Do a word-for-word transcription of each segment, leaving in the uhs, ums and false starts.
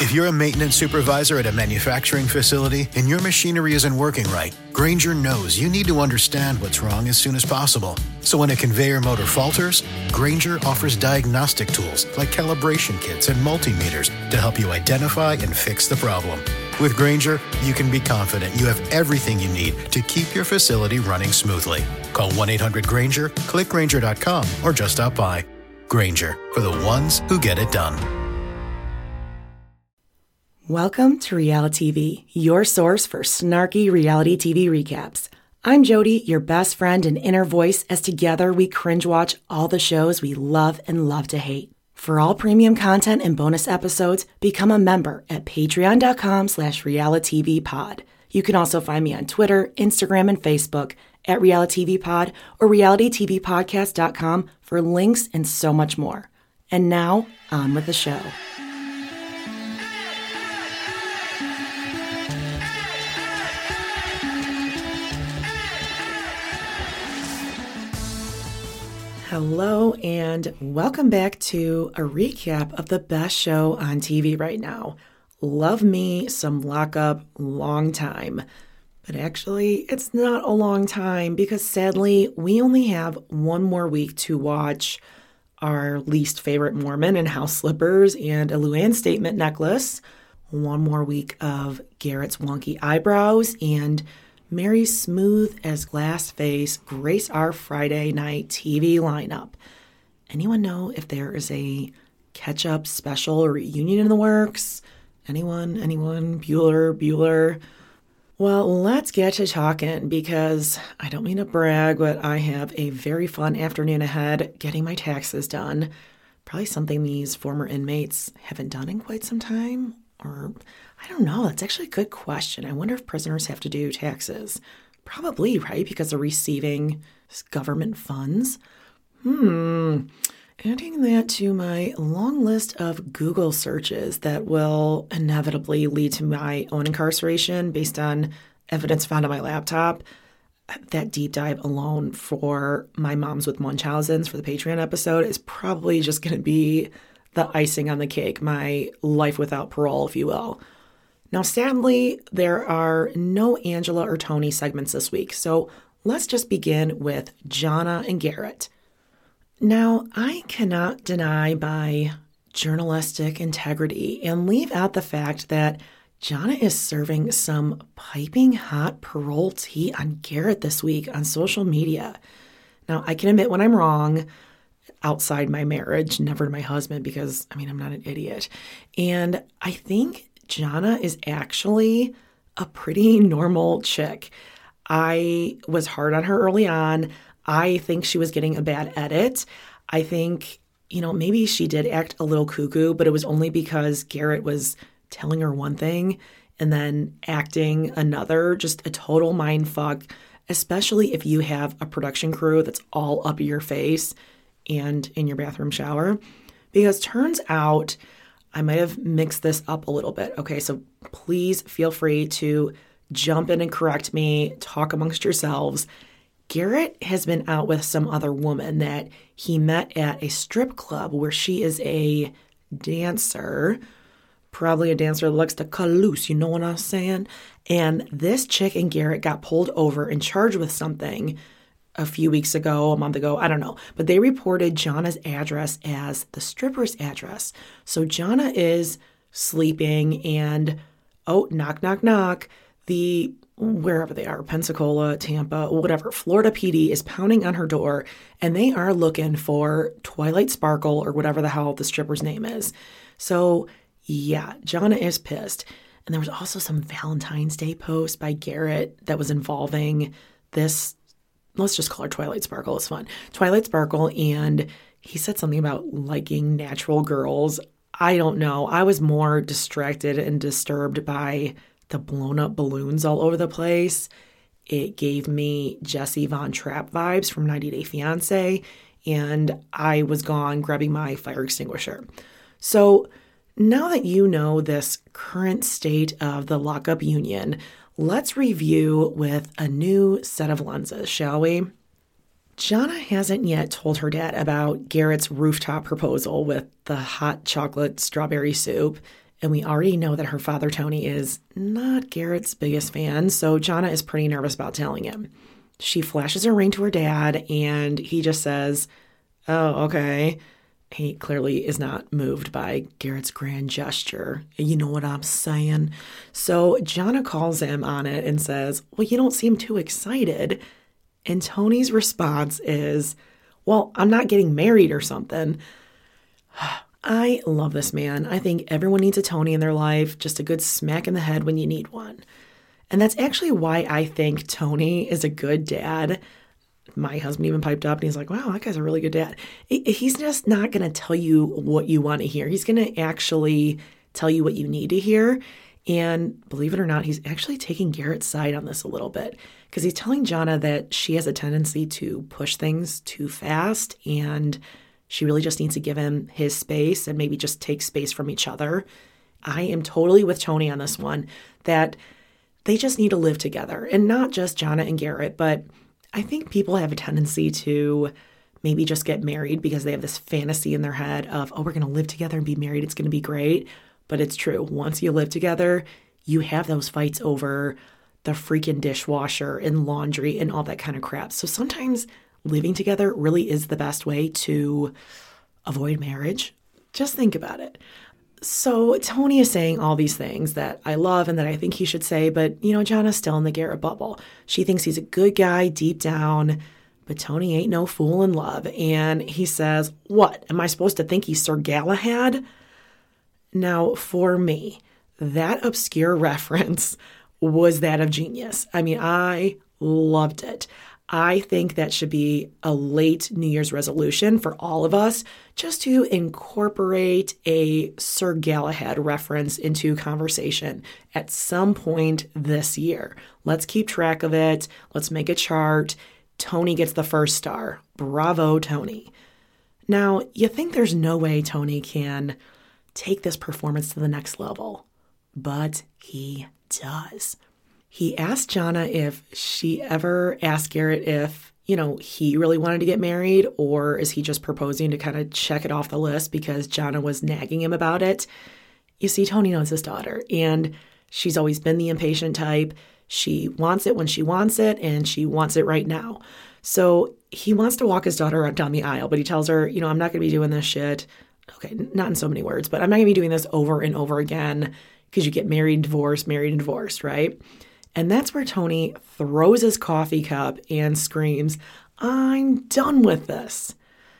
If you're a maintenance supervisor at a manufacturing facility and your machinery isn't working right, Grainger knows you need to understand what's wrong as soon as possible. So when a conveyor motor falters, Grainger offers diagnostic tools like calibration kits and multimeters to help you identify and fix the problem. With Grainger, you can be confident you have everything you need to keep your facility running smoothly. Call one eight hundred Grainger, click Grainger dot com, or just stop by. Grainger, for the ones who get it done. Welcome to Reality T V, your source for snarky reality T V recaps. I'm Jody, your best friend and inner voice, as together we cringe watch all the shows we love and love to hate. For all premium content and bonus episodes, become a member at patreon.com slash realitytvpod. You can also find me on Twitter, Instagram, and Facebook at realitytvpod or reality t v podcast dot com for links and so much more. And now, on with the show. Hello and welcome back to a recap of the best show on T V right now. Love me some Lockup long time. But actually, it's not a long time because sadly, we only have one more week to watch our least favorite Mormon in House Slippers and a Luann Statement necklace. One more week of Garrett's wonky eyebrows and Mary's smooth as glass face grace our Friday night T V lineup. Anyone know if there is a catch-up special or reunion in the works? Anyone? Anyone? Bueller? Bueller? Well, let's get to talking because I don't mean to brag, but I have a very fun afternoon ahead getting my taxes done. Probably something these former inmates haven't done in quite some time. Or, I don't know, that's actually a good question. I wonder if prisoners have to do taxes. Probably, right? Because they're receiving government funds. Hmm. Adding that to my long list of Google searches that will inevitably lead to my own incarceration based on evidence found on my laptop. That deep dive alone for my Moms with Munchausens for the Patreon episode is probably just going to be the icing on the cake, my life without parole, if you will. Now, sadly, there are no Angela or Tony segments this week, so let's just begin with Jonna and Garrett. Now, I cannot deny my journalistic integrity and leave out the fact that Jonna is serving some piping hot parole tea on Garrett this week on social media. Now, I can admit when I'm wrong outside my marriage, never to my husband, because, I mean, I'm not an idiot. And I think Jonna is actually a pretty normal chick. I was hard on her early on. I think she was getting a bad edit. I think, you know, maybe she did act a little cuckoo, but it was only because Garrett was telling her one thing and then acting another, just a total mind fuck, especially if you have a production crew that's all up your face and in your bathroom shower. Because turns out I might have mixed this up a little bit. Okay, so please feel free to jump in and correct me, talk amongst yourselves. Garrett has been out with some other woman that he met at a strip club where she is a dancer, probably a dancer that likes to cut loose, you know what I'm saying? And this chick and Garrett got pulled over and charged with something a few weeks ago, a month ago, I don't know. But they reported Jonna's address as the stripper's address. So Jonna is sleeping and, oh, knock, knock, knock. The, wherever they are, Pensacola, Tampa, whatever, Florida P D is pounding on her door and they are looking for Twilight Sparkle or whatever the hell the stripper's name is. So yeah, Jonna is pissed. And there was also some Valentine's Day post by Garrett that was involving this, let's just call her Twilight Sparkle. It's fun. Twilight Sparkle. And he said something about liking natural girls. I don't know. I was more distracted and disturbed by the blown up balloons all over the place. It gave me Jesse Von Trapp vibes from ninety Day Fiancé. And I was gone grabbing my fire extinguisher. So now that you know this current state of the lockup union, let's review with a new set of lenses, shall we? Jonna hasn't yet told her dad about Garrett's rooftop proposal with the hot chocolate strawberry soup. And we already know that her father, Tony, is not Garrett's biggest fan, so Jana is pretty nervous about telling him. She flashes her ring to her dad, and he just says, oh, okay. He clearly is not moved by Garrett's grand gesture. You know what I'm saying? So Jana calls him on it and says, well, you don't seem too excited. And Tony's response is, well, I'm not getting married or something. I love this man. I think everyone needs a Tony in their life, just a good smack in the head when you need one. And that's actually why I think Tony is a good dad. My husband even piped up and he's like, wow, that guy's a really good dad. He's just not going to tell you what you want to hear. He's going to actually tell you what you need to hear. And believe it or not, he's actually taking Garrett's side on this a little bit because he's telling Jana that she has a tendency to push things too fast and she really just needs to give him his space and maybe just take space from each other. I am totally with Tony on this one, that they just need to live together. And not just Jana and Garrett, but I think people have a tendency to maybe just get married because they have this fantasy in their head of, oh, we're going to live together and be married. It's going to be great. But it's true. Once you live together, you have those fights over the freaking dishwasher and laundry and all that kind of crap. So sometimes living together really is the best way to avoid marriage. Just think about it. So Tony is saying all these things that I love and that I think he should say, but, you know, Jana's still in the Garrett bubble. She thinks he's a good guy deep down, but Tony ain't no fool in love. And he says, what, am I supposed to think he's Sir Galahad? Now, for me, that obscure reference was that of genius. I mean, I loved it. I think that should be a late New Year's resolution for all of us, just to incorporate a Sir Galahad reference into conversation at some point this year. Let's keep track of it. Let's make a chart. Tony gets the first star. Bravo, Tony. Now, you think there's no way Tony can take this performance to the next level, but he does. He asked Jana if she ever asked Garrett if, you know, he really wanted to get married, or is he just proposing to kind of check it off the list because Jana was nagging him about it. You see, Tony knows his daughter, and she's always been the impatient type. She wants it when she wants it, and she wants it right now. So he wants to walk his daughter down the aisle, but he tells her, you know, I'm not going to be doing this shit. Okay, not in so many words, but I'm not going to be doing this over and over again because you get married, divorced, married, and divorced, right? And that's where Tony throws his coffee cup and screams, I'm done with this.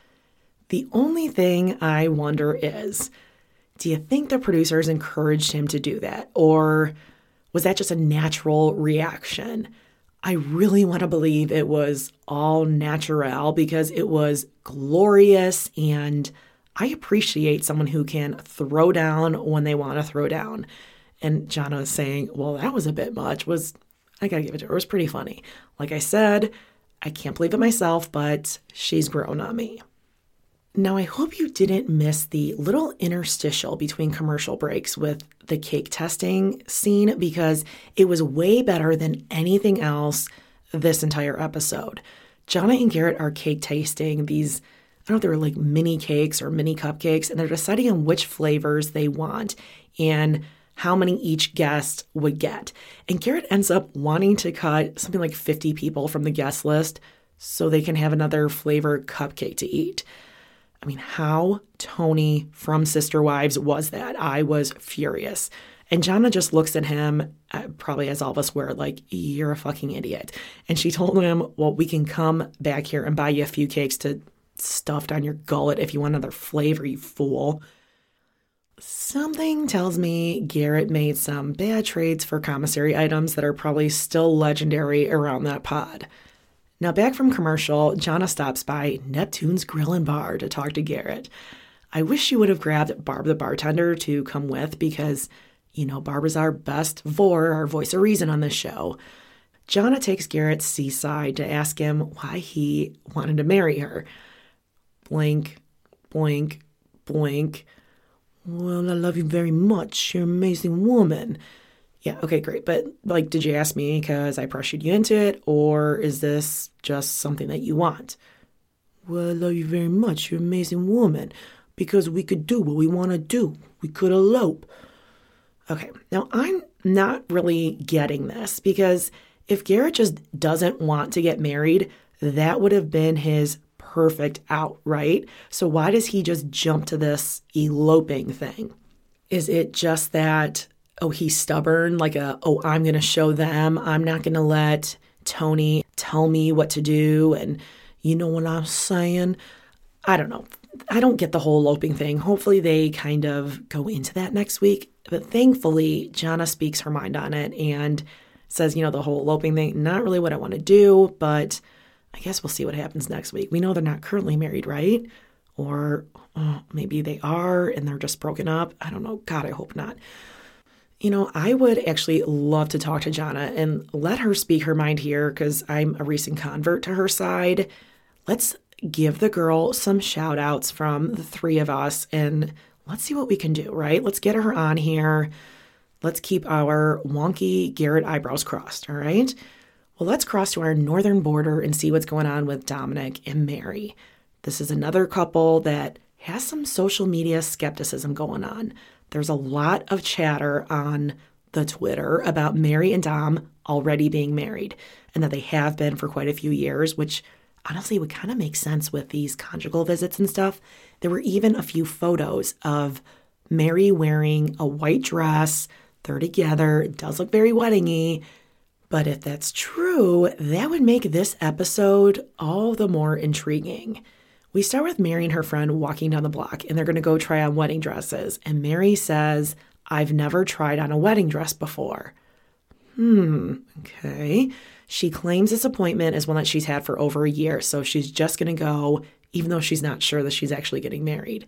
The only thing I wonder is, do you think the producers encouraged him to do that? Or was that just a natural reaction? I really want to believe it was all natural because it was glorious, and I appreciate someone who can throw down when they want to throw down. And Jana was saying, well, that was a bit much. Was I got to give it to her. It was pretty funny. Like I said, I can't believe it myself, but she's grown on me. Now, I hope you didn't miss the little interstitial between commercial breaks with the cake testing scene, because it was way better than anything else this entire episode. Jana and Garrett are cake tasting these, I don't know if they're like mini cakes or mini cupcakes, and they're deciding on which flavors they want and how many each guest would get. And Garrett ends up wanting to cut something like fifty people from the guest list so they can have another flavor cupcake to eat. I mean, how Tony from Sister Wives was that? I was furious. And Jana just looks at him, uh, probably as all of us were, like, you're a fucking idiot. And she told him, well, we can come back here and buy you a few cakes to stuff down your gullet if you want another flavor, you fool. Something tells me Garrett made some bad trades for commissary items that are probably still legendary around that pod. Now, back from commercial, Jana stops by Neptune's Grill and Bar to talk to Garrett. I wish she would have grabbed Barb the bartender to come with because, you know, Barb is our best vor, our voice of reason on this show. Jana takes Garrett seaside to ask him why he wanted to marry her. Blink, blink, blink. Well, I love you very much. You're an amazing woman. Yeah, okay, great. But, like, did you ask me because I pressured you into it, or is this just something that you want? Well, I love you very much. You're an amazing woman. Because we could do what we want to do. We could elope. Okay, now I'm not really getting this because if Garrett just doesn't want to get married, that would have been his perfect out, right? So why does he just jump to this eloping thing? Is it just that, oh, he's stubborn, like a, oh, I'm going to show them, I'm not going to let Tony tell me what to do, and you know what I'm saying? I don't know. I don't get the whole eloping thing. Hopefully they kind of go into that next week. But thankfully, Jana speaks her mind on it and says, you know, the whole eloping thing, not really what I want to do, but I guess we'll see what happens next week. We know they're not currently married, right? Or oh, maybe they are and they're just broken up. I don't know. God, I hope not. You know, I would actually love to talk to Jana and let her speak her mind here because I'm a recent convert to her side. Let's give the girl some shout outs from the three of us and let's see what we can do, right? Let's get her on here. Let's keep our wonky Garrett eyebrows crossed, all right? Well, let's cross to our northern border and see what's going on with Dominic and Mary. This is another couple that has some social media skepticism going on. There's a lot of chatter on the Twitter about Mary and Dom already being married and that they have been for quite a few years, which honestly would kind of make sense with these conjugal visits and stuff. There were even a few photos of Mary wearing a white dress. They're together. It does look very wedding-y. But if that's true, that would make this episode all the more intriguing. We start with Mary and her friend walking down the block, and they're going to go try on wedding dresses. And Mary says, I've never tried on a wedding dress before. Hmm, okay. She claims this appointment is one that she's had for over a year, so she's just going to go, even though she's not sure that she's actually getting married.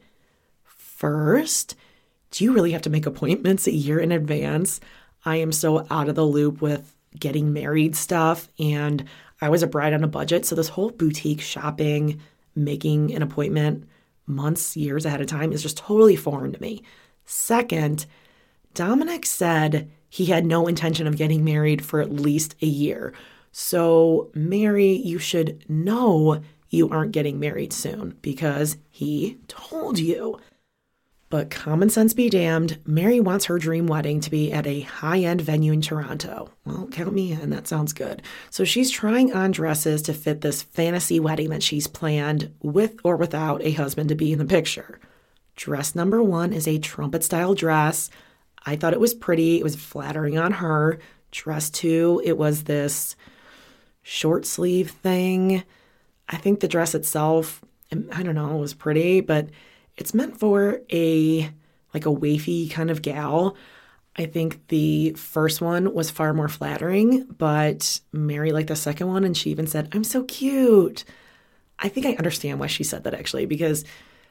First, do you really have to make appointments a year in advance? I am so out of the loop with getting married stuff, and I was a bride on a budget, so this whole boutique shopping, making an appointment months, years ahead of time is just totally foreign to me. Second, Dominic said he had no intention of getting married for at least a year. So, Mary, you should know you aren't getting married soon because he told you. But common sense be damned, Mary wants her dream wedding to be at a high-end venue in Toronto. Well, count me in, that sounds good. So she's trying on dresses to fit this fantasy wedding that she's planned with or without a husband to be in the picture. Dress number one is a trumpet-style dress. I thought it was pretty. It was flattering on her. Dress two, it was this short sleeve thing. I think the dress itself, I don't know, it was pretty, but it's meant for a, like a wafy kind of gal. I think the first one was far more flattering, but Mary liked the second one, and she even said, I'm so cute. I think I understand why she said that, actually, because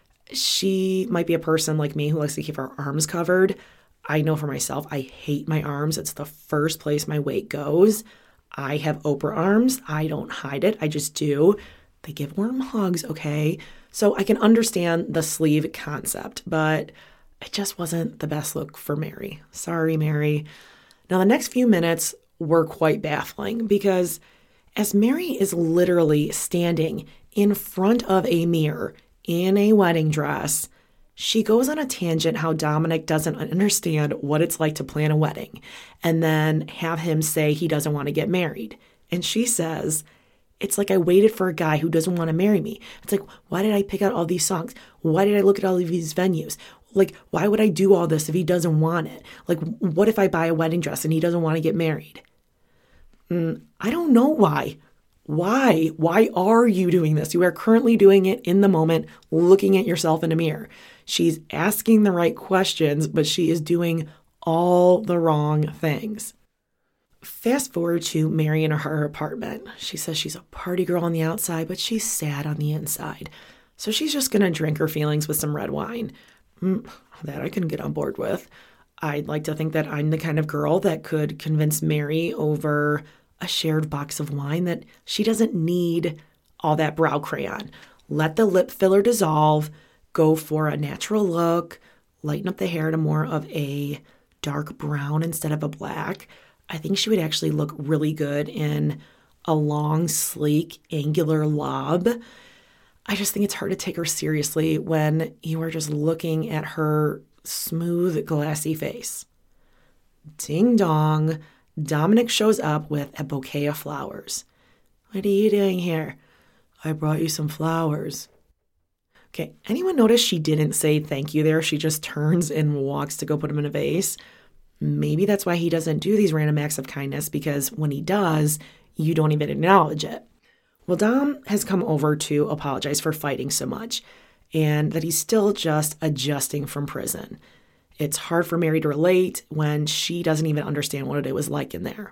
she might be a person like me who likes to keep her arms covered. I know for myself, I hate my arms. It's the first place my weight goes. I have Oprah arms. I don't hide it. I just do. They give warm hugs, okay? So I can understand the sleeve concept, but it just wasn't the best look for Mary. Sorry, Mary. Now, the next few minutes were quite baffling because as Mary is literally standing in front of a mirror in a wedding dress, she goes on a tangent how Dominic doesn't understand what it's like to plan a wedding and then have him say he doesn't want to get married. And she says, it's like I waited for a guy who doesn't want to marry me. It's like, why did I pick out all these songs? Why did I look at all of these venues? Like, why would I do all this if he doesn't want it? Like, what if I buy a wedding dress and he doesn't want to get married? Mm, I don't know why. Why? Why are you doing this? You are currently doing it in the moment, looking at yourself in a mirror. She's asking the right questions, but she is doing all the wrong things. Fast forward to Mary in her apartment. She says she's a party girl on the outside, but she's sad on the inside. So she's just going to drink her feelings with some red wine. Mm, that I can get on board with. I'd like to think that I'm the kind of girl that could convince Mary over a shared box of wine that she doesn't need all that brow crayon. Let the lip filler dissolve, go for a natural look, lighten up the hair to more of a dark brown instead of a black. I think she would actually look really good in a long, sleek, angular lob. I just think it's hard to take her seriously when you are just looking at her smooth, glassy face. Ding dong, Dominic shows up with a bouquet of flowers. What are you doing here? I brought you some flowers. Okay, anyone notice she didn't say thank you there? She just turns and walks to go put them in a vase. Maybe that's why he doesn't do these random acts of kindness, because when he does, you don't even acknowledge it. Well, Dom has come over to apologize for fighting so much, and that he's still just adjusting from prison. It's hard for Mary to relate when she doesn't even understand what it was like in there.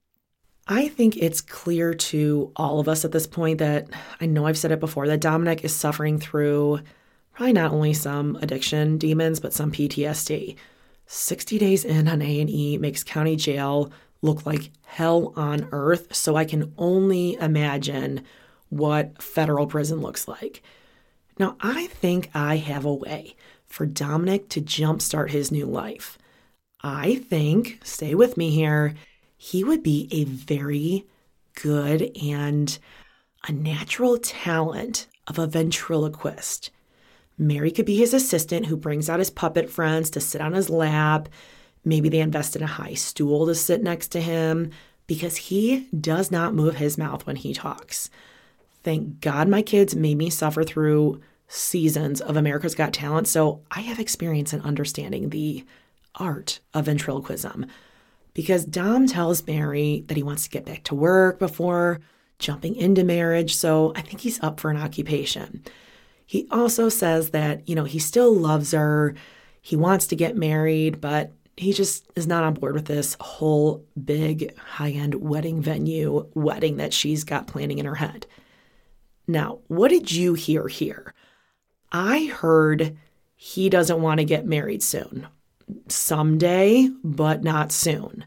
I think it's clear to all of us at this point that, I know I've said it before, that Dominic is suffering through probably not only some addiction demons, but some P T S D. sixty days in on A and E makes county jail look like hell on earth, so I can only imagine what federal prison looks like. Now, I think I have a way for Dominic to jumpstart his new life. I think, stay with me here, he would be a very good and a natural talent of a ventriloquist. Mary could be his assistant who brings out his puppet friends to sit on his lap. Maybe they invest in a high stool to sit next to him, because he does not move his mouth when he talks. Thank God my kids made me suffer through seasons of America's Got Talent, so I have experience in understanding the art of ventriloquism. Because Dom tells Mary that he wants to get back to work before jumping into marriage, so I think he's up for an occupation. He also says that, you know, he still loves her, he wants to get married, but he just is not on board with this whole big high-end wedding venue wedding that she's got planning in her head. Now, what did you hear here? I heard he doesn't want to get married soon. Someday, but not soon.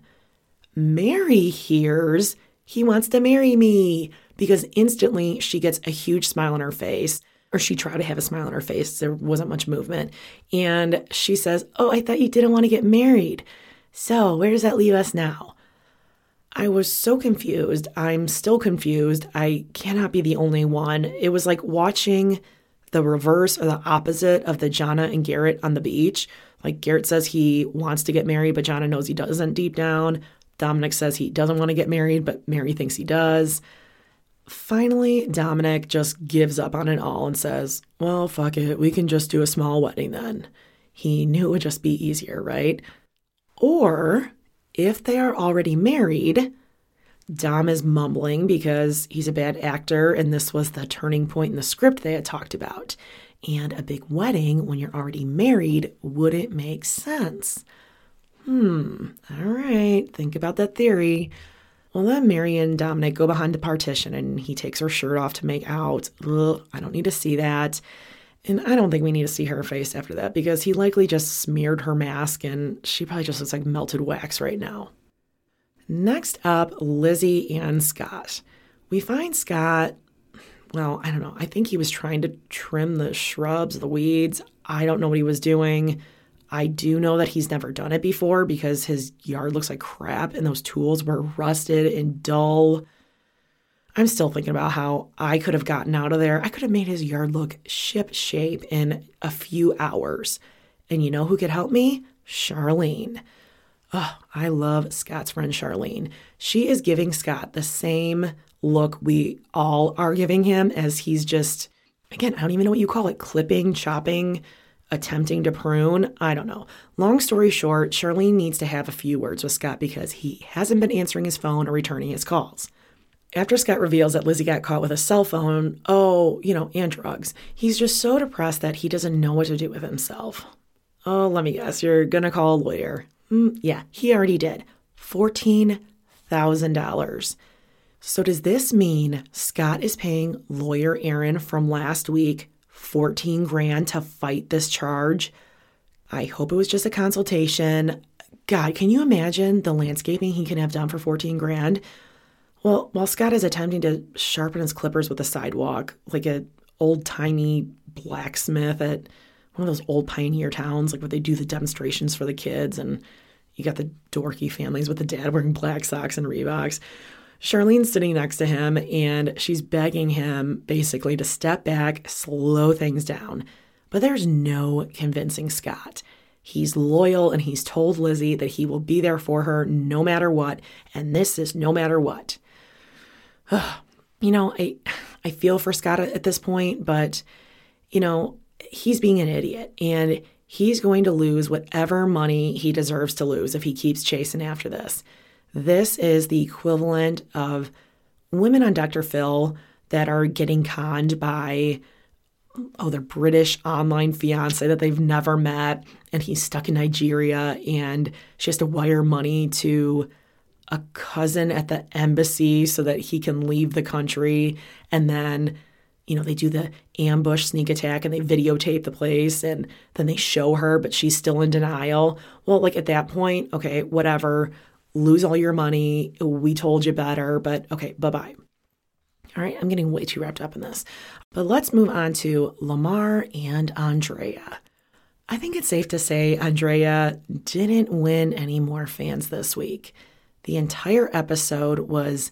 Mary hears he wants to marry me, because instantly she gets a huge smile on her face, or she tried to have a smile on her face. There wasn't much movement. And she says, oh, I thought you didn't want to get married. So where does that leave us now? I was so confused. I'm still confused. I cannot be the only one. It was like watching the reverse or the opposite of the Jana and Garrett on the beach. Like Garrett says he wants to get married, but Jana knows he doesn't deep down. Dominic says he doesn't want to get married, but Mary thinks he does. Finally, Dominic just gives up on it all and says, well, fuck it. We can just do a small wedding then. He knew it would just be easier, right? Or if they are already married, Dom is mumbling because he's a bad actor and this was the turning point in the script they had talked about. And a big wedding when you're already married wouldn't make sense. Hmm, all right, think about that theory. Well, then Mary and Dominic go behind the partition and he takes her shirt off to make out. Ugh, I don't need to see that. And I don't think we need to see her face after that, because he likely just smeared her mask and she probably just looks like melted wax right now. Next up, Lizzie and Scott. We find Scott, well, I don't know. I think he was trying to trim the shrubs, the weeds. I don't know what he was doing. I do know that he's never done it before because his yard looks like crap and those tools were rusted and dull. I'm still thinking about how I could have gotten out of there. I could have made his yard look ship-shape in a few hours. And you know who could help me? Charlene. Oh, I love Scott's friend Charlene. She is giving Scott the same look we all are giving him, as he's just, again, I don't even know what you call it, clipping, chopping, attempting to prune. I don't know. Long story short, Charlene needs to have a few words with Scott because he hasn't been answering his phone or returning his calls. After Scott reveals that Lizzie got caught with a cell phone, oh, you know, and drugs, he's just so depressed that he doesn't know what to do with himself. Oh, let me guess, you're going to call a lawyer. Mm, yeah, he already did. fourteen thousand dollars. So does this mean Scott is paying lawyer Aaron from last week fourteen grand to fight this charge? I hope it was just a consultation. God, can you imagine the landscaping he can have done for fourteen grand? Well, while Scott is attempting to sharpen his clippers with a sidewalk, like an old-timey blacksmith at one of those old pioneer towns, like where they do the demonstrations for the kids, and you got the dorky families with the dad wearing black socks and Reeboks. Charlene's sitting next to him, and she's begging him basically to step back, slow things down. But there's no convincing Scott. He's loyal and he's told Lizzie that he will be there for her no matter what. And this is no matter what. You know, I, I feel for Scott at this point, but, you know, he's being an idiot and he's going to lose whatever money he deserves to lose if he keeps chasing after this. This is the equivalent of women on Doctor Phil that are getting conned by, oh, their British online fiance that they've never met, and he's stuck in Nigeria, and she has to wire money to a cousin at the embassy so that he can leave the country. And then, you know, they do the ambush sneak attack and they videotape the place and then they show her, but she's still in denial. Well, like at that point, okay, whatever, lose all your money. We told you better, but okay, bye-bye. All right, I'm getting way too wrapped up in this. But let's move on to Lamar and Andrea. I think it's safe to say Andrea didn't win any more fans this week. The entire episode was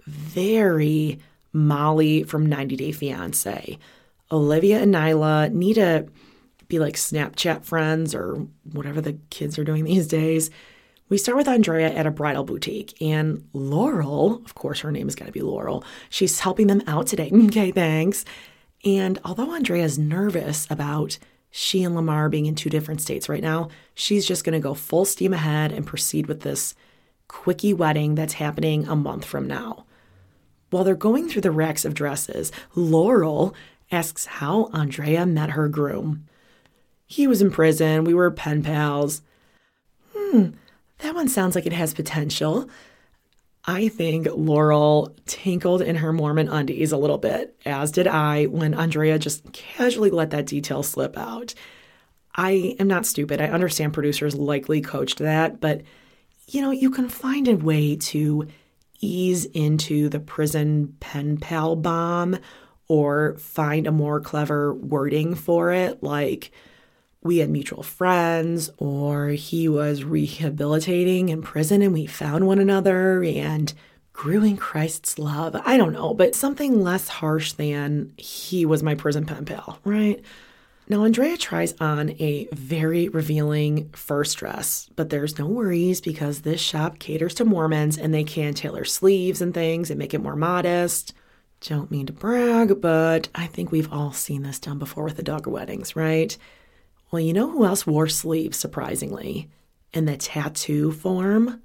very Molly from ninety Day Fiancé. Olivia and Nyla need to be like Snapchat friends or whatever the kids are doing these days. We start with Andrea at a bridal boutique, and Laurel, of course her name has got to be Laurel, she's helping them out today. Okay, thanks. And although Andrea's nervous about she and Lamar being in two different states right now, she's just going to go full steam ahead and proceed with this quickie wedding that's happening a month from now. While they're going through the racks of dresses, Laurel asks how Andrea met her groom. He was in prison. We were pen pals. Hmm, that one sounds like it has potential. I think Laurel tinkled in her Mormon undies a little bit, as did I, when Andrea just casually let that detail slip out. I am not stupid. I understand producers likely coached that, but you know, you can find a way to ease into the prison pen pal bomb or find a more clever wording for it, like we had mutual friends, or he was rehabilitating in prison and we found one another and grew in Christ's love. I don't know, but something less harsh than he was my prison pen pal, right? Now, Andrea tries on a very revealing first dress, but there's no worries because this shop caters to Mormons and they can tailor sleeves and things and make it more modest. Don't mean to brag, but I think we've all seen this done before with the Duggar weddings, right? Well, you know who else wore sleeves, surprisingly, in the tattoo form?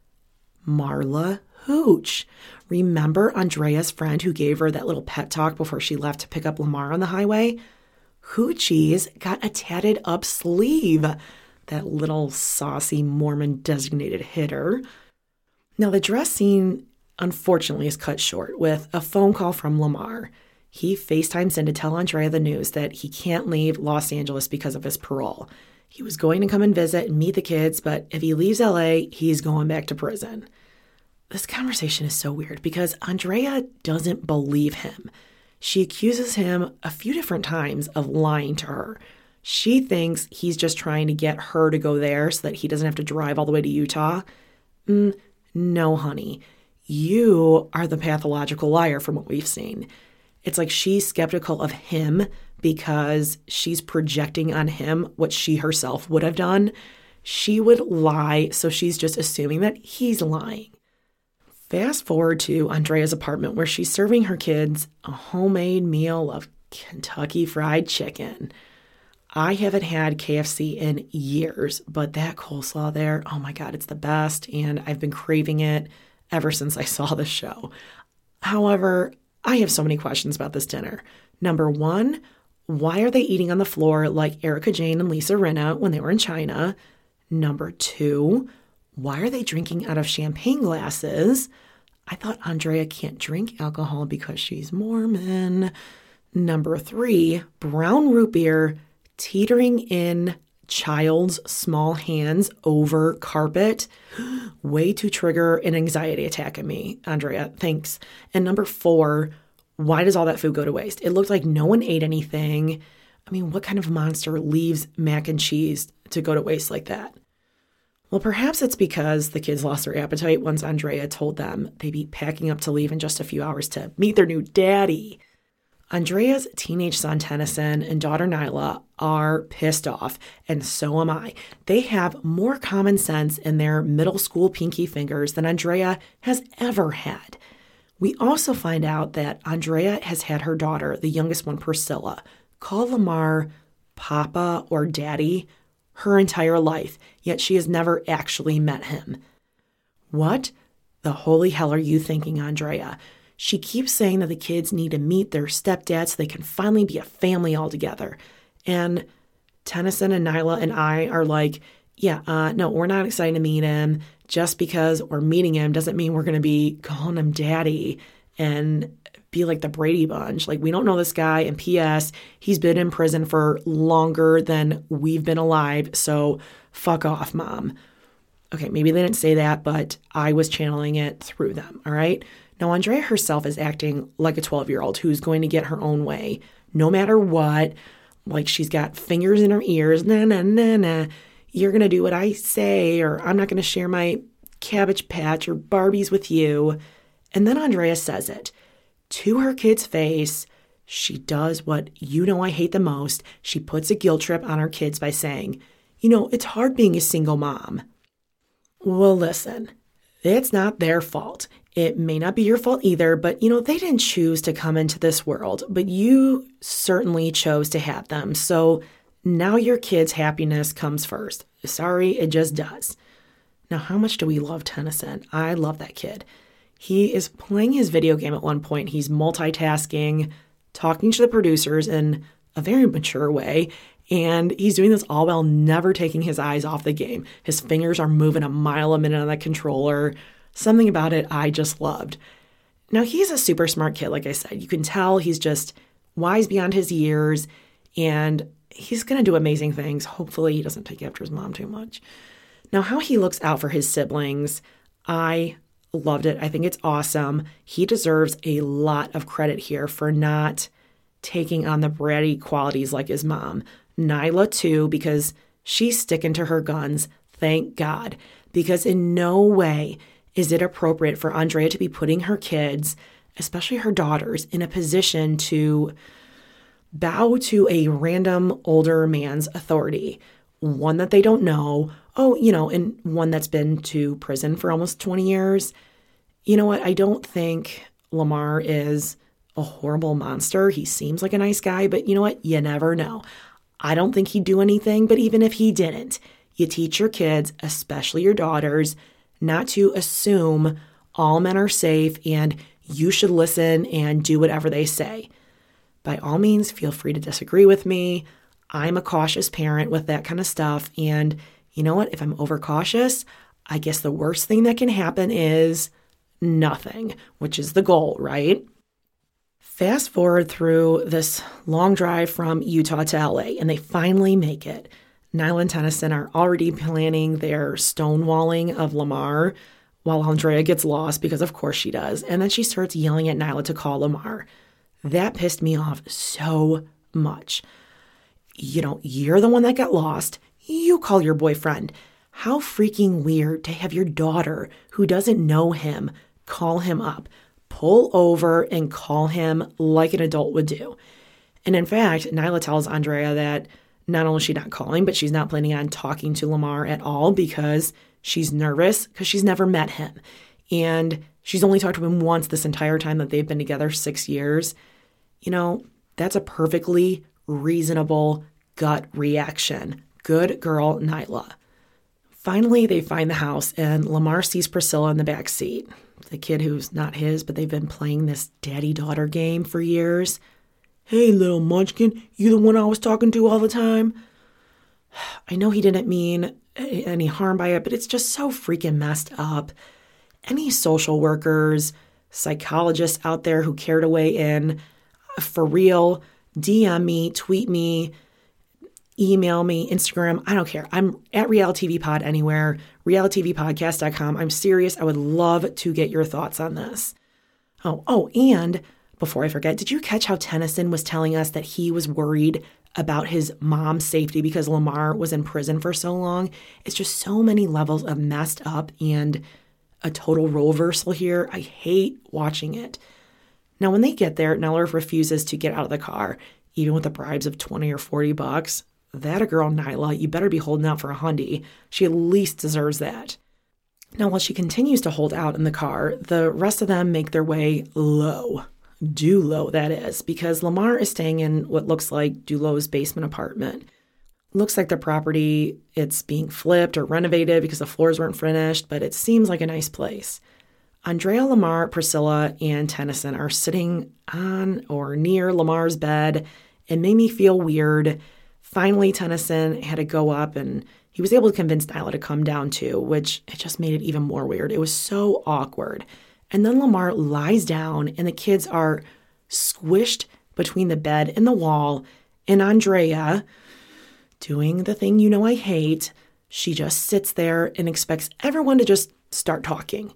Marla Hooch. Remember Andrea's friend who gave her that little pet talk before she left to pick up Lamar on the highway? Hoochie's got a tatted up sleeve, that little saucy Mormon designated hitter. Now, the dress scene, unfortunately, is cut short with a phone call from Lamar. He FaceTimes in to tell Andrea the news that he can't leave Los Angeles because of his parole. He was going to come and visit and meet the kids, but if he leaves L A, he's going back to prison. This conversation is so weird because Andrea doesn't believe him. She accuses him a few different times of lying to her. She thinks he's just trying to get her to go there so that he doesn't have to drive all the way to Utah. Mm, no, honey. You are the pathological liar from what we've seen. It's like she's skeptical of him because she's projecting on him what she herself would have done. She would lie, so she's just assuming that he's lying. Fast forward to Andrea's apartment where she's serving her kids a homemade meal of Kentucky Fried Chicken. I haven't had K F C in years, but that coleslaw there, oh my God, it's the best, and I've been craving it ever since I saw the show. However, I have so many questions about this dinner. Number one, why are they eating on the floor like Erika Jayne and Lisa Rinna when they were in China? Number two, why are they drinking out of champagne glasses? I thought Andrea can't drink alcohol because she's Mormon. Number three, brown root beer teetering in child's small hands over carpet. Way to trigger an anxiety attack in me, Andrea. Thanks. And number four, why does all that food go to waste? It looked like no one ate anything. I mean, what kind of monster leaves mac and cheese to go to waste like that? Well, perhaps it's because the kids lost their appetite once Andrea told them they'd be packing up to leave in just a few hours to meet their new daddy. Andrea's teenage son Tennyson and daughter Nyla are pissed off, and so am I. They have more common sense in their middle school pinky fingers than Andrea has ever had. We also find out that Andrea has had her daughter, the youngest one, Priscilla, call Lamar Papa or Daddy her entire life, yet she has never actually met him. What the holy hell are you thinking, Andrea? She keeps saying that the kids need to meet their stepdad so they can finally be a family all together. And Tennyson and Nyla and I are like, yeah, uh, no, we're not excited to meet him. Just because we're meeting him doesn't mean we're going to be calling him daddy and be like the Brady Bunch. Like, we don't know this guy. And P S, he's been in prison for longer than we've been alive. So fuck off, Mom. Okay, maybe they didn't say that, but I was channeling it through them, all right? Now, Andrea herself is acting like a twelve-year-old who's going to get her own way, no matter what. Like, she's got fingers in her ears. Nah, nah, nah, nah. You're going to do what I say, or I'm not going to share my Cabbage Patch or Barbies with you. And then Andrea says it to her kid's face. She does what you know I hate the most. She puts a guilt trip on her kids by saying, you know, it's hard being a single mom. Well, listen, it's not their fault. It may not be your fault either, but, you know, they didn't choose to come into this world, but you certainly chose to have them. So now your kid's happiness comes first. Sorry, it just does. Now, how much do we love Tennyson? I love that kid. He is playing his video game at one point. He's multitasking, talking to the producers in a very mature way, and he's doing this all while never taking his eyes off the game. His fingers are moving a mile a minute on that controller. Something about it I just loved. Now, he's a super smart kid, like I said. You can tell he's just wise beyond his years, and he's going to do amazing things. Hopefully, he doesn't take after his mom too much. Now, how he looks out for his siblings, I loved it. I think it's awesome. He deserves a lot of credit here for not taking on the bratty qualities like his mom. Nyla, too, because she's sticking to her guns, thank God, because in no way is it appropriate for Andrea to be putting her kids, especially her daughters, in a position to bow to a random older man's authority, one that they don't know, oh, you know, and one that's been to prison for almost twenty years. You know what? I don't think Lamar is a horrible monster. He seems like a nice guy, but you know what? You never know. I don't think he'd do anything, but even if he didn't, you teach your kids, especially your daughters, not to assume all men are safe and you should listen and do whatever they say. By all means, feel free to disagree with me. I'm a cautious parent with that kind of stuff. And you know what? If I'm overcautious, I guess the worst thing that can happen is nothing, which is the goal, right? Fast forward through this long drive from Utah to L A, and they finally make it. Nyla and Tennyson are already planning their stonewalling of Lamar while Andrea gets lost, because of course she does. And then she starts yelling at Nyla to call Lamar. That pissed me off so much. You know, you're the one that got lost. You call your boyfriend. How freaking weird to have your daughter, who doesn't know him, call him up, pull over and call him like an adult would do. And in fact, Nyla tells Andrea that not only is she not calling, but she's not planning on talking to Lamar at all because she's nervous because she's never met him. And she's only talked to him once this entire time that they've been together six years. You know, that's a perfectly reasonable gut reaction. Good girl, Nyla. Finally, they find the house and Lamar sees Priscilla in the back seat. The kid who's not his, but they've been playing this daddy-daughter game for years. Hey, little munchkin, you the one I was talking to all the time? I know he didn't mean any harm by it, but it's just so freaking messed up. Any social workers, psychologists out there who care to weigh in, for real, D M me, tweet me, email me, Instagram, I don't care. I'm at Reality T V Pod anywhere, reality t v podcast dot com. I'm serious. I would love to get your thoughts on this. Oh, oh, and before I forget, did you catch how Tennyson was telling us that he was worried about his mom's safety because Lamar was in prison for so long? It's just so many levels of messed up and a total role reversal here. I hate watching it. Now, when they get there, Neller refuses to get out of the car, even with the bribes of twenty or forty bucks. That a girl, Nyla, you better be holding out for a hundy. She at least deserves that. Now, while she continues to hold out in the car, the rest of them make their way low. Dulo, that is, because Lamar is staying in what looks like Dulo's basement apartment. Looks like the property, it's being flipped or renovated because the floors weren't finished, but it seems like a nice place. Andrea, Lamar, Priscilla, and Tennyson are sitting on or near Lamar's bed. It made me feel weird. Finally, Tennyson had to go up, and he was able to convince Nyla to come down too, which it just made it even more weird. It was so awkward. And then Lamar lies down, and the kids are squished between the bed and the wall, and Andrea, doing the thing you know I hate, she just sits there and expects everyone to just start talking.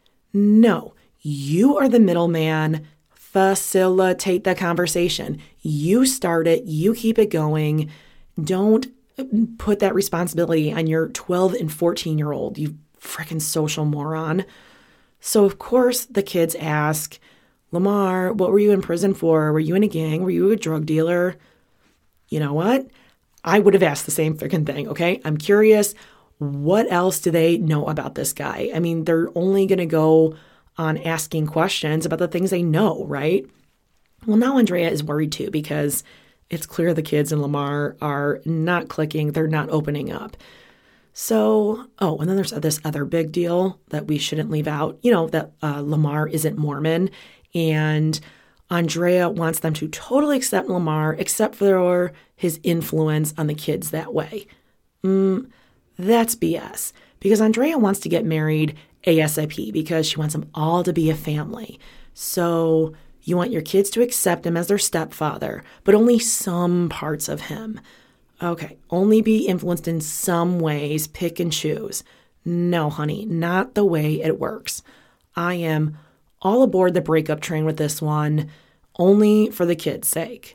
No, you are the middleman. Facilitate the conversation. You start it. You keep it going. Don't put that responsibility on your twelve and fourteen-year-old, you frickin' social moron. So, of course, the kids ask, Lamar, what were you in prison for? Were you in a gang? Were you a drug dealer? You know what? I would have asked the same freaking thing, okay? I'm curious. What else do they know about this guy? I mean, they're only going to go on asking questions about the things they know, right? Well, now Andrea is worried too because it's clear the kids and Lamar are not clicking. They're not opening up. So, oh, and then there's this other big deal that we shouldn't leave out, you know, that uh, Lamar isn't Mormon, and Andrea wants them to totally accept Lamar except for his influence on the kids that way. Mm, that's B S, because Andrea wants to get married ASAP because she wants them all to be a family. So you want your kids to accept him as their stepfather, but only some parts of him. Okay, only be influenced in some ways, pick and choose. No, honey, not the way it works. I am all aboard the breakup train with this one, only for the kids' sake.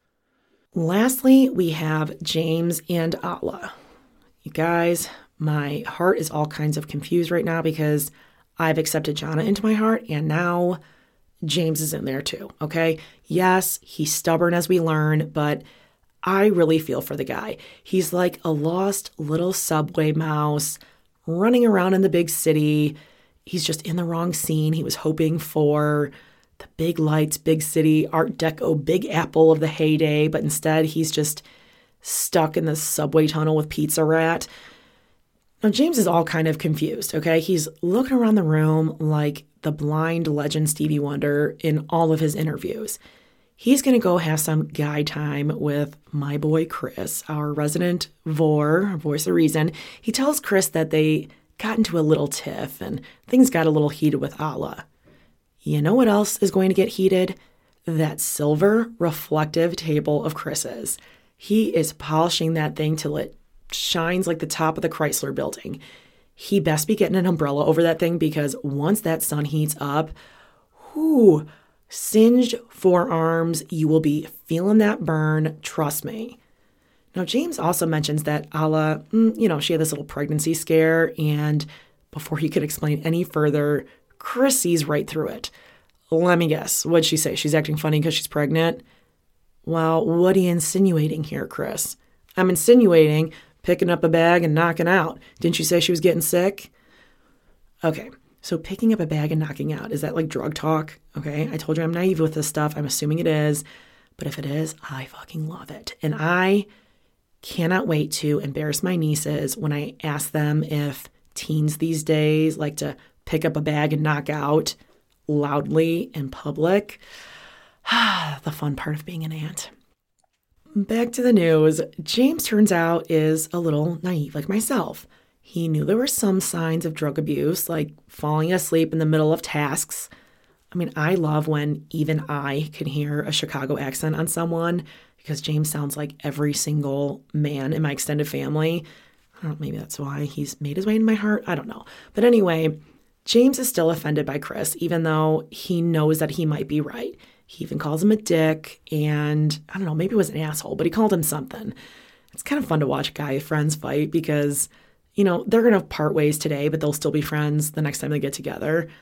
Lastly, we have James and Alla. You guys, my heart is all kinds of confused right now because I've accepted Jana into my heart, and now James is in there too, okay? Yes, he's stubborn as we learn, but I really feel for the guy. He's like a lost little subway mouse running around in the big city. He's just in the wrong scene. He was hoping for the big lights, big city, Art Deco, Big Apple of the heyday, but instead he's just stuck in the subway tunnel with Pizza Rat. Now, James is all kind of confused, okay? He's looking around the room like the blind legend Stevie Wonder in all of his interviews. He's going to go have some guy time with my boy Chris, our resident Vor, voice of reason. He tells Chris that they got into a little tiff and things got a little heated with Alla. You know what else is going to get heated? That silver reflective table of Chris's. He is polishing that thing till it shines like the top of the Chrysler building. He best be getting an umbrella over that thing because once that sun heats up, whoo, singed forearms, you will be feeling that burn, trust me. Now, James also mentions that Alla, you know, she had this little pregnancy scare, and before he could explain any further, Chris sees right through it. Let me guess, what'd she say? She's acting funny because she's pregnant? Well, what are you insinuating here, Chris? I'm insinuating picking up a bag and knocking out. Didn't you say she was getting sick? Okay. So picking up a bag and knocking out, is that like drug talk? Okay, I told you I'm naive with this stuff. I'm assuming it is. But if it is, I fucking love it. And I cannot wait to embarrass my nieces when I ask them if teens these days like to pick up a bag and knock out loudly in public. The fun part of being an aunt. Back to the news. James turns out is a little naive like myself. He knew there were some signs of drug abuse, like falling asleep in the middle of tasks. I mean, I love when even I can hear a Chicago accent on someone because James sounds like every single man in my extended family. I don't know, maybe that's why he's made his way in my heart. I don't know. But anyway, James is still offended by Chris, even though he knows that he might be right. He even calls him a dick and, I don't know, maybe it was an asshole, but he called him something. It's kind of fun to watch guy friends fight because, you know, they're going to part ways today, but they'll still be friends the next time they get together.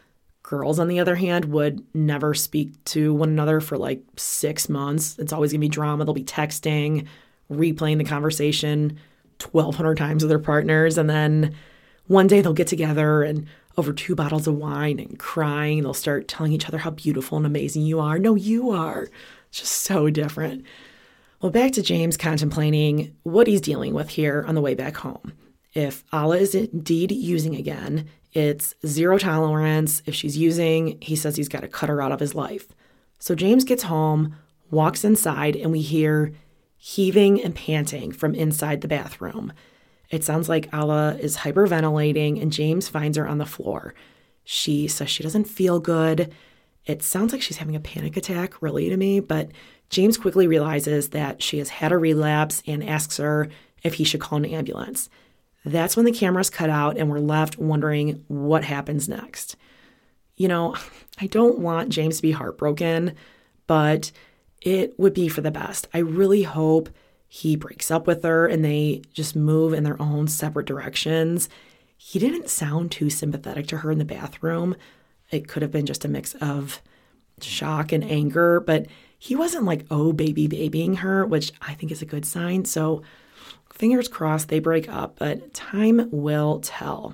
Girls, on the other hand, would never speak to one another for like six months. It's always going to be drama. They'll be texting, replaying the conversation twelve hundred times with their partners. And then one day they'll get together and over two bottles of wine and crying, they'll start telling each other how beautiful and amazing you are. No, you are. It's just so different. Well, back to James contemplating what he's dealing with here on the way back home. If Alla is indeed using again, it's zero tolerance. If she's using, he says he's got to cut her out of his life. So James gets home, walks inside, and we hear heaving and panting from inside the bathroom. It sounds like Alla is hyperventilating, and James finds her on the floor. She says she doesn't feel good. It sounds like she's having a panic attack, really, to me, but James quickly realizes that she has had a relapse and asks her if he should call an ambulance. That's when the camera's cut out and we're left wondering what happens next. You know, I don't want James to be heartbroken, but it would be for the best. I really hope he breaks up with her and they just move in their own separate directions. He didn't sound too sympathetic to her in the bathroom. It could have been just a mix of shock and anger, but he wasn't like, oh, baby, babying her, which I think is a good sign. So fingers crossed they break up, but time will tell.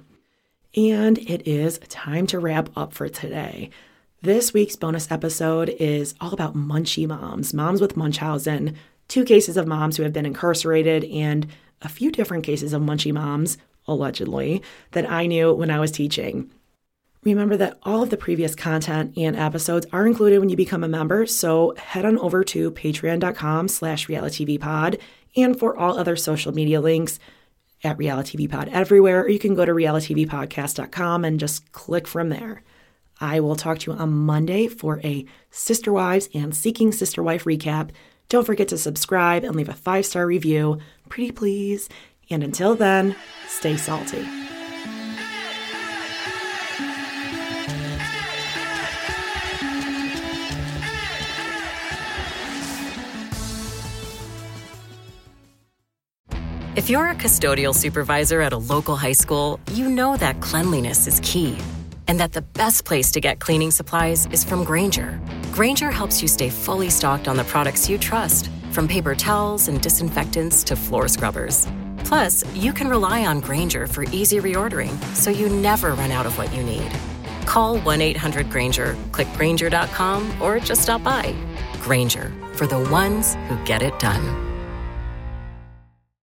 And it is time to wrap up for today. This week's bonus episode is all about Munchie moms, moms with Munchausen, two cases of moms who have been incarcerated, and a few different cases of Munchie moms, allegedly, that I knew when I was teaching. Remember that all of the previous content and episodes are included when you become a member, so head on over to patreon.com slash realitytvpod, and for all other social media links at realitytvpod everywhere, or you can go to realitytvpodcast dot com and just click from there. I will talk to you on Monday for a Sister Wives and Seeking Sister Wife recap. Don't forget to subscribe and leave a five-star review, pretty please. And until then, stay salty. If you're a custodial supervisor at a local high school, you know that cleanliness is key, and that the best place to get cleaning supplies is from Grainger. Grainger helps you stay fully stocked on the products you trust, from paper towels and disinfectants to floor scrubbers. Plus, you can rely on Grainger for easy reordering, so you never run out of what you need. Call one eight hundred Grainger, click Grainger dot com, or just stop by. Grainger, for the ones who get it done.